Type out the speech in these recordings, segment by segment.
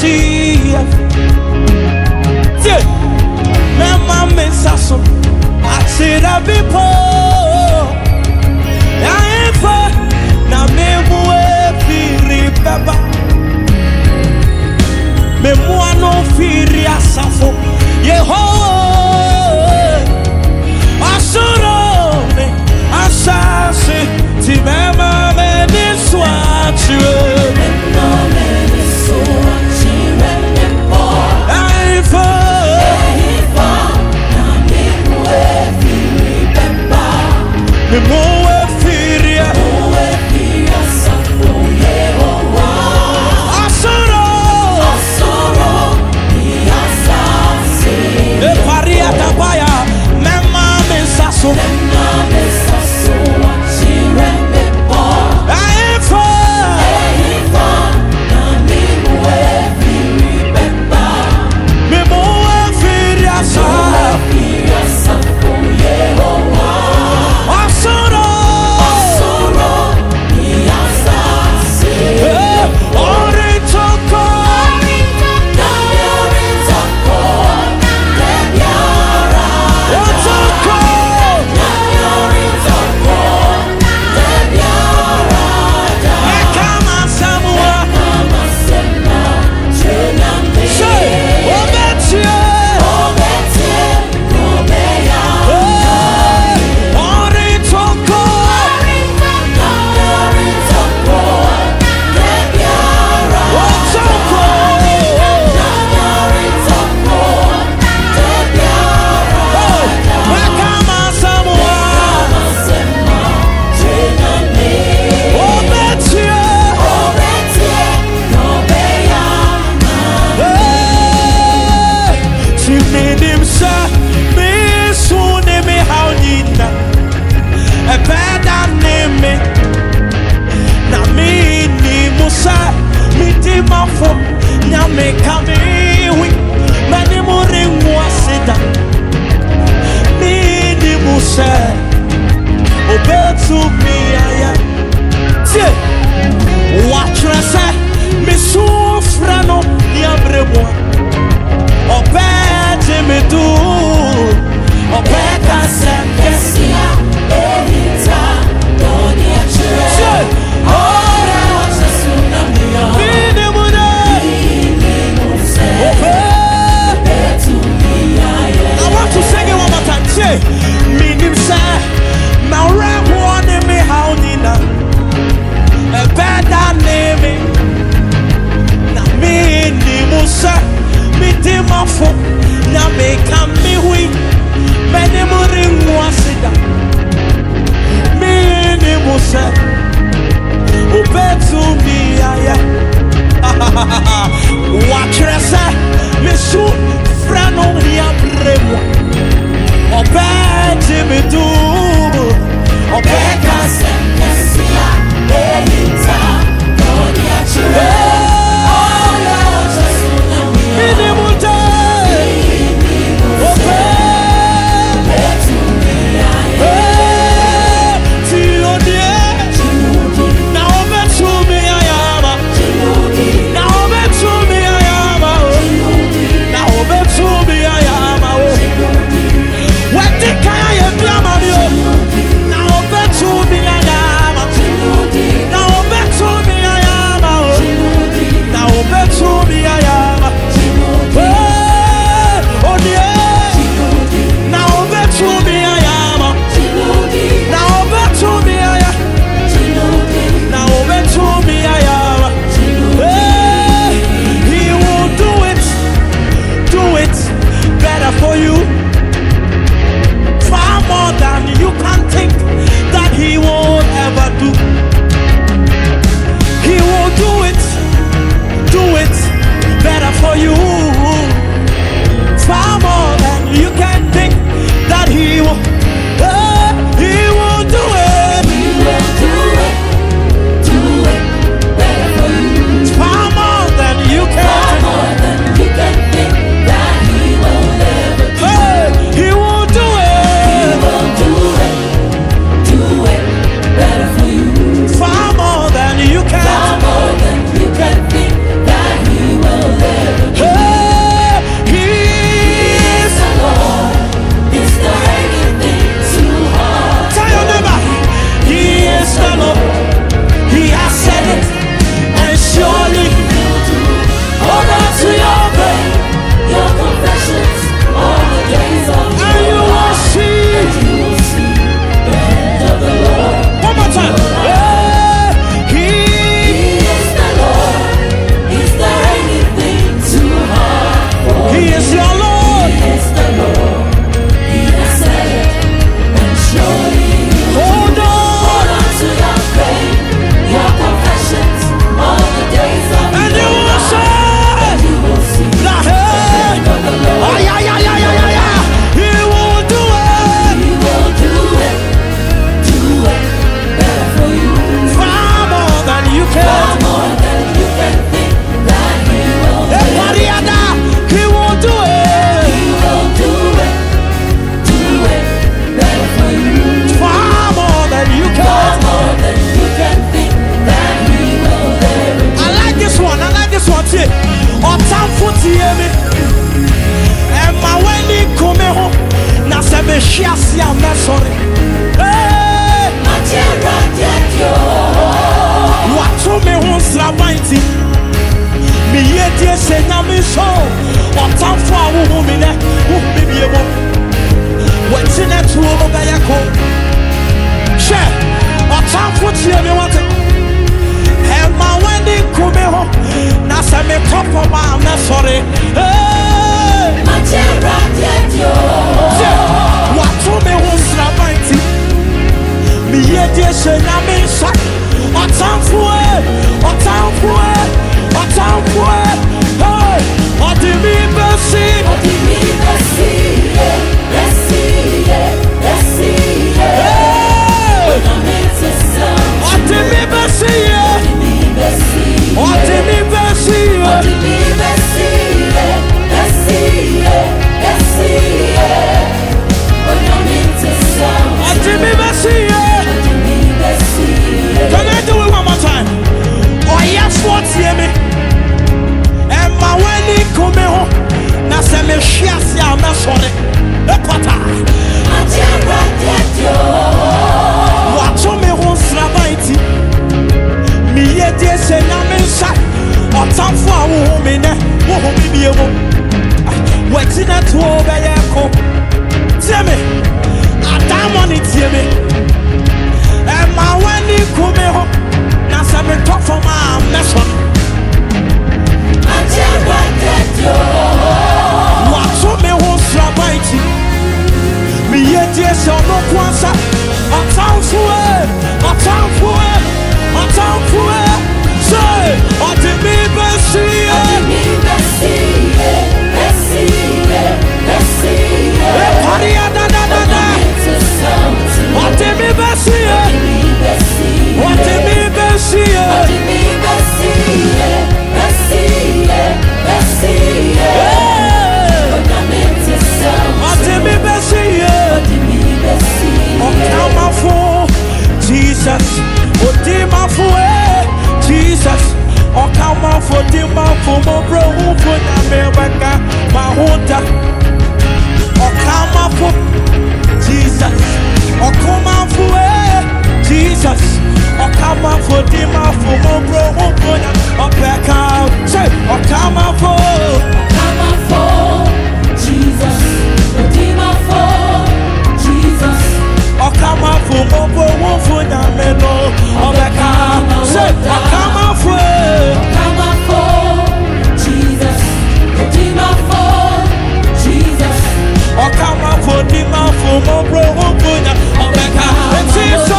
see. Mama mesaso, I said I be poor. I am for na me mue firi baba. Me mua no firi asafo. Yehovah, asuro me asase ti mama me niswatu. Me moe firia, safo Yehovah. Asoro, asase. E paria tapaya, mema mensaso. Achire me po. Aifa, na me moe firi beba. Me moe firia safo Yehovah. To Otamfo tie me. Emma weni kome ho. Na se me shiasi a me sorry. Matera dedio. Watu me ho srabanti. Mi yedie se nyame so. Otamfo a wo mi ne. Wo mi biemo. Wetine tuo mo bayako. She. Otamfo tie me wate. Emma weni kome ho. Na se me kopo ma me sorry. Matera dedio. Watu me ho srabanti. Mi yedie se nyame so. Otamfo hey, Odimi besi. Can I do it one more time? Oh yes, what's here me? Emma weni kome ho. Na se me shiasi a me sorry. Ekota. Matera dedio. Watu me ho srabanti. Mi yedie se nyame nsa. Otamfo a wo me ne. Wo ho mi biemo. Wetina tuo beye ko. Tie me. Adamoni tie me. Emma weni kome ho. Na se me talk for my meson. Matera dedio. Watu me ho srabanti. Mi yedie se ono kwansa. Otamfo say Odimi besi. Paria da da da da. Odimi besi. Odimi besi. Odimi besi. Okamafo Jesus. Odimafo Jesus. Okamafo dimafo mo bro ufo na mebaka mahuta. Okamafo Jesus. Okamafo Jesus. Okamafo dimafo mo bro ufo na opeka. Say Okamafo. Jesus. Odimafo Jesus. Okamafo mo bro ufo na meno opeka. Say Okamafo. Jesus. Odimafo Jesus. Okamafo dimafo mo bro ufo na opeka. It's so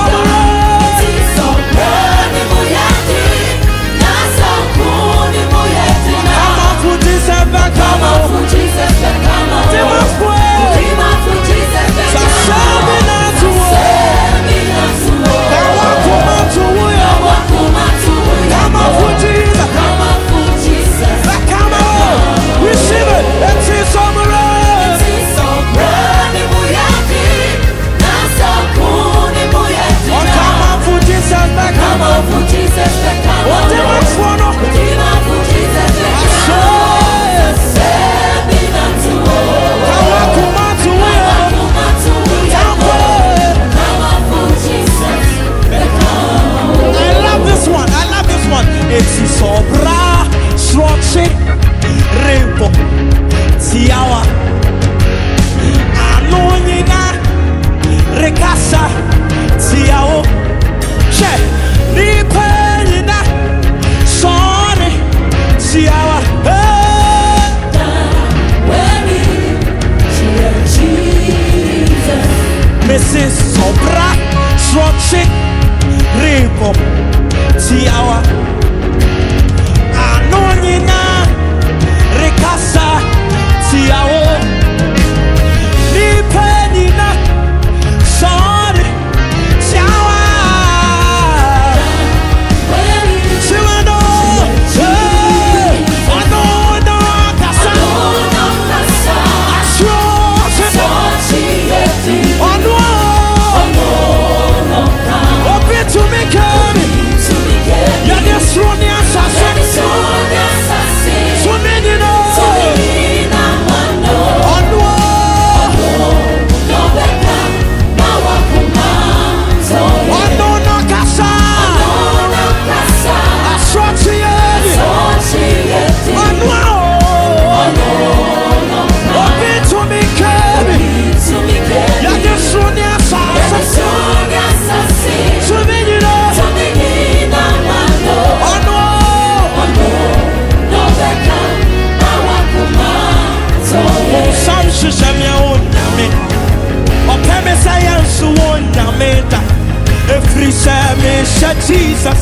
Jesus.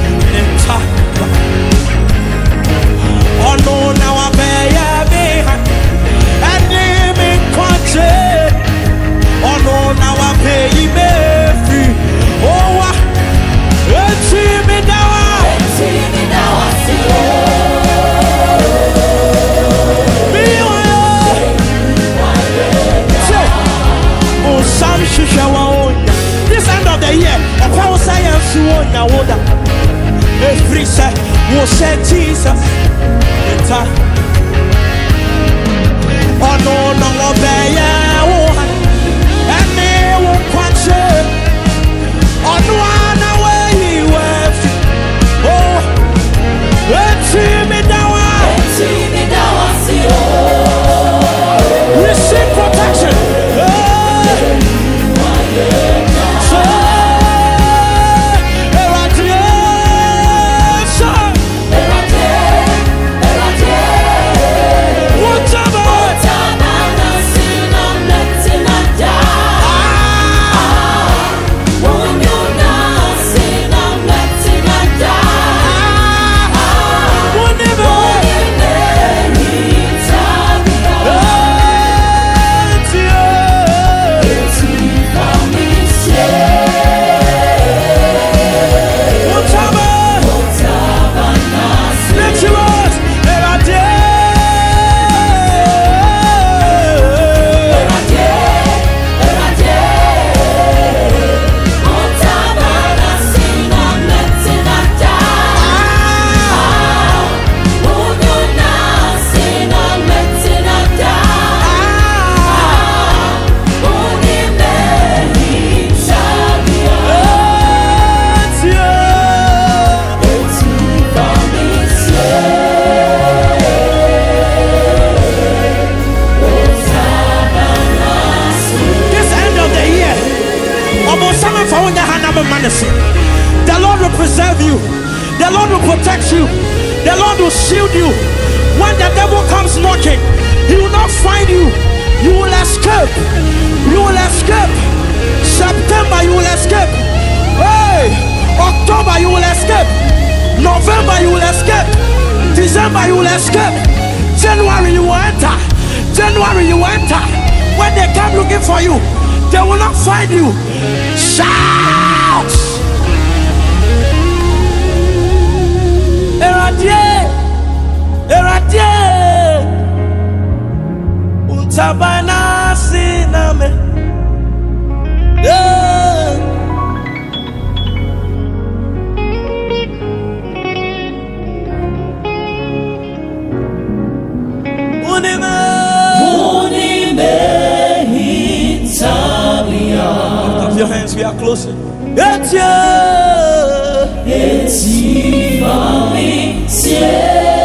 Oh no, now I bear me and name in country. Oh no, now I pay me free. Oh, it's me now. This end of the year, upon science, you want your order. Every set will say Jesus. Oh no, no, obey. And me won't punch it. Oh no, no way he went. Oh, let's see me now. Receive protection. The Lord will preserve you. The Lord will protect you. The Lord will shield you. When the devil comes knocking, he will not find you. You will escape. You will escape. September, you will escape. Hey, October, you will escape. November, you will escape. December, you will escape. January, you will enter. January, you will enter. When they come looking for you, they will not find you. Shout! Eradie, Eradie, untabana siname. Your hands, we are closing. It's you. It's you for me.